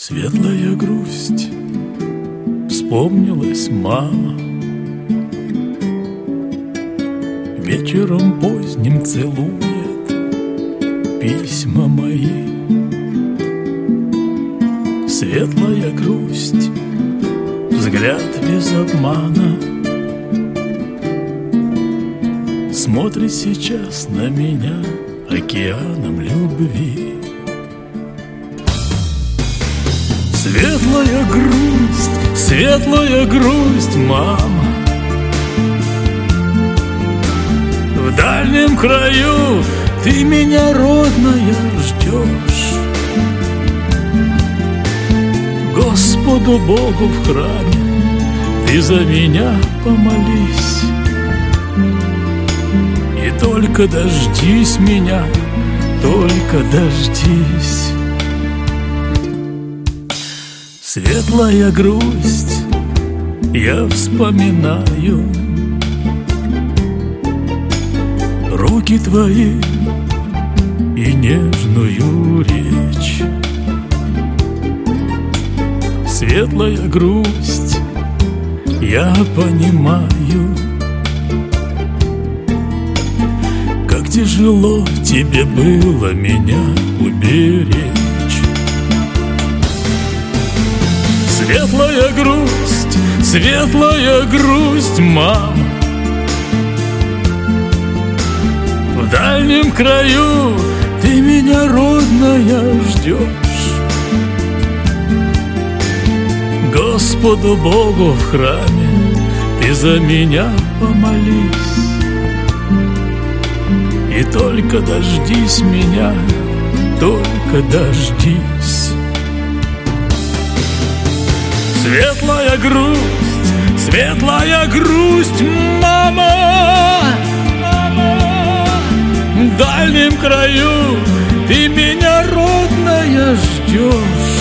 Светлая грусть, вспомнилась мама. Вечером поздним целует письма мои. Светлая грусть, взгляд без обмана, смотрит сейчас на меня океаном любви. Светлая грусть, мама, в дальнем краю ты меня, родная, ждешь. Господу Богу в храме ты за меня помолись, и только дождись меня, только дождись. Светлая грусть, я вспоминаю руки твои и нежную речь. Светлая грусть, я понимаю, как тяжело тебе было меня уберечь. Светлая грусть, мама, в дальнем краю ты меня, родная, ждешь. Господу Богу в храме ты за меня помолись, и только дождись меня, только дождись. Светлая грусть, мама, в дальнем краю ты меня, родная, ждешь.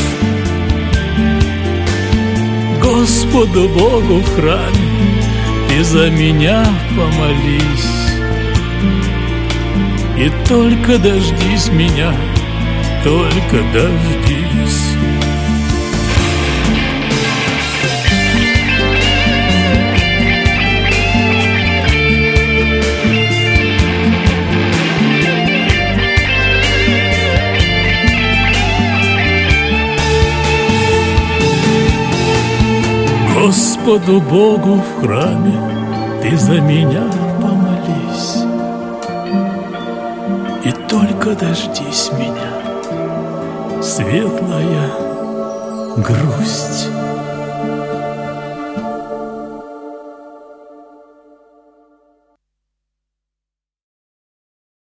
Господу Богу в храме ты за меня помолись, и только дождись меня, только дождись. Господу Богу в храме ты за меня помолись, и только дождись меня, светлая грусть.